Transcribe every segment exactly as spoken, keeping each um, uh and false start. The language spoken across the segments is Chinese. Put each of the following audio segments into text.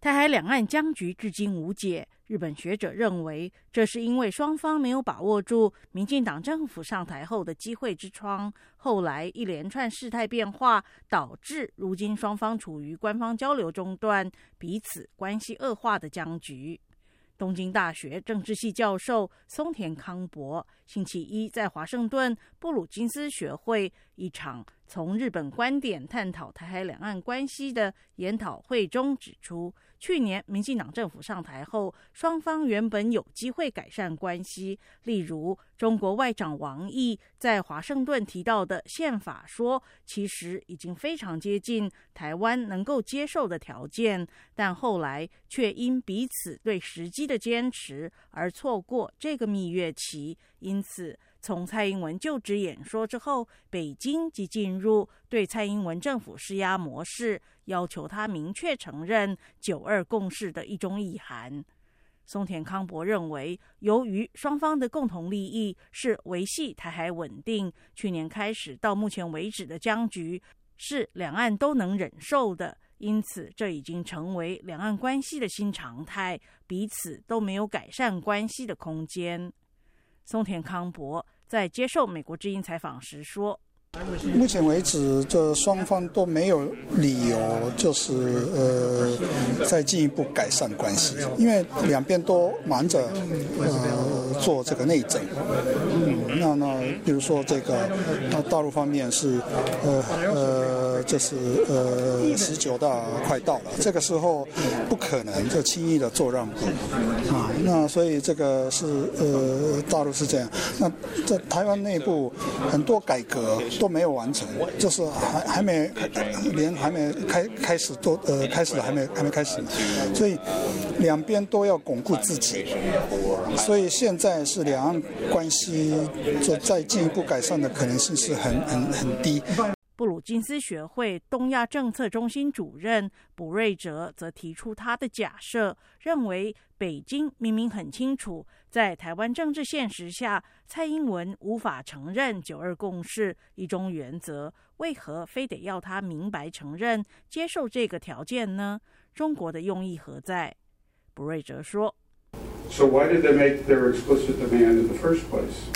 台海两岸僵局至今无解，日本学者认为，这是因为双方没有把握住民进党政府上台后的机会之窗，后来一连串事态变化，导致如今双方处于官方交流中断、彼此关系恶化的僵局。东京大学政治系教授松田康博星期一在华盛顿布鲁金斯学会一场从日本观点探讨台海两岸关系的研讨会中指出，去年民进党政府上台后，双方原本有机会改善关系，例如中国外长王毅在华盛顿提到的宪法说，其实已经非常接近台湾能够接受的条件，但后来却因彼此对时机的坚持而错过这个蜜月期。因此从蔡英文就职演说之后，北京即进入对蔡英文政府施压模式，要求他明确承认九二共识的一中意涵。松田康博认为，由于双方的共同利益是维系台海稳定，去年开始到目前为止的僵局是两岸都能忍受的，因此这已经成为两岸关系的新常态，彼此都没有改善关系的空间。松田康博在接受美国之音采访时说， 目前为止，这双方都没有理由，就是呃，再进一步改善关系，因为两边都忙着呃做这个内政。嗯，那那比如说这个，那大陆方面是呃呃，就是呃十九大快到了，这个时候不可能就轻易的做让步啊。那所以这个是呃大陆是这样。那在台湾内部很多改革都没有完成，就是还还没连还没开开始都呃开始了还没还没开始，所以两边都要巩固自己，所以现在是两岸关系就再进一步改善的可能性是很很很低。 布鲁金斯学会东亚政策中心主任卜瑞哲则提出他的假设，认为北京明明很清楚，在台湾政治现实下，蔡英文无法承认九二共识、一中原则，为何非得要他明白承认、接受这个条件呢？中国的用意何在？卜瑞哲说 So why did they make their explicit demand in the first place?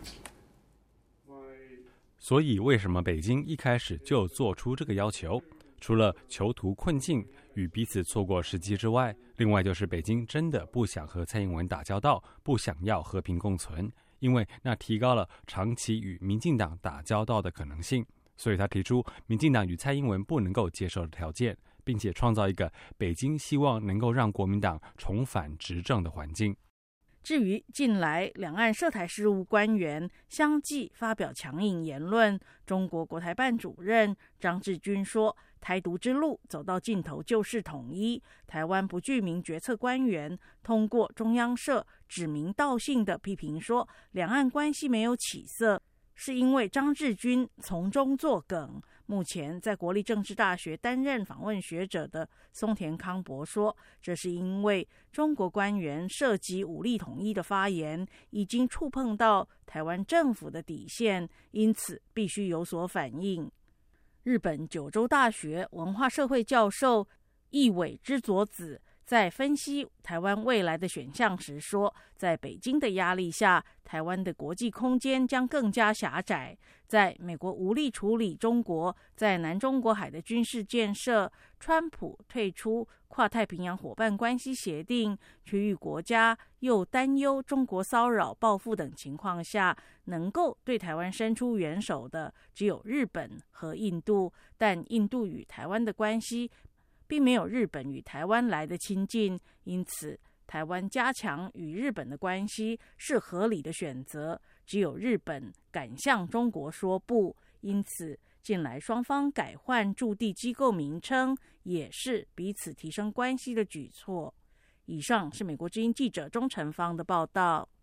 所以为什么北京一开始就做出这个要求？除了囚徒困境与彼此错过时机之外，另外就是北京真的不想和蔡英文打交道，不想要和平共存，因为那提高了长期与民进党打交道的可能性。所以他提出民进党与蔡英文不能够接受的条件，并且创造一个北京希望能够让国民党重返执政的环境。 至于近来两岸涉台事务官员相继发表强硬言论，中国国台办主任张志军说，台独之路走到尽头就是统一，台湾不具名决策官员通过中央社指名道姓的批评说，两岸关系没有起色，是因为张志军从中作梗。目前在国立政治大学担任访问学者的松田康博说，这是因为中国官员涉及武力统一的发言已经触碰到台湾政府的底线，因此必须有所反应。日本九州大学文化社会教授义尾之佐子在分析台湾未来的选项时说，在北京的压力下，台湾的国际空间将更加狭窄。在美国无力处理中国在南中国海的军事建设，川普退出跨太平洋伙伴关系协定，区域国家又担忧中国骚扰报复等情况下，能够对台湾伸出援手的只有日本和印度，但印度与台湾的关系并没有日本与台湾来的亲近，因此台湾加强与日本的关系是合理的选择，只有日本敢向中国说不，因此近来双方改换驻地机构名称也是彼此提升关系的举措。以上是美国之音记者钟晨芳的报道。